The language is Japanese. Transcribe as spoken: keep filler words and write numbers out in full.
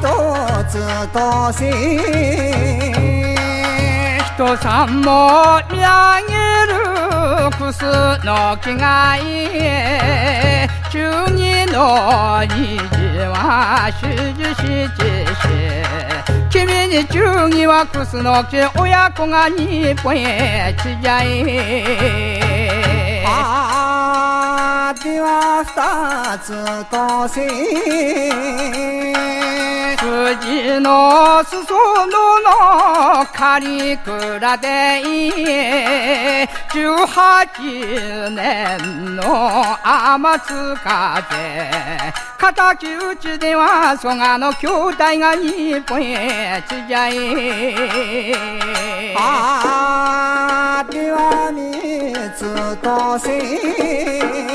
つとし人さんも見上げるクスの木がいえ中二の虹は手術して君に中二はクスの木親子が日本へちじゃいあでは二つとし筋の裾野の狩倉でじゅうはちねんの天津風敵討ちでは蘇我の兄弟が日本へちじゃいあでは三つとし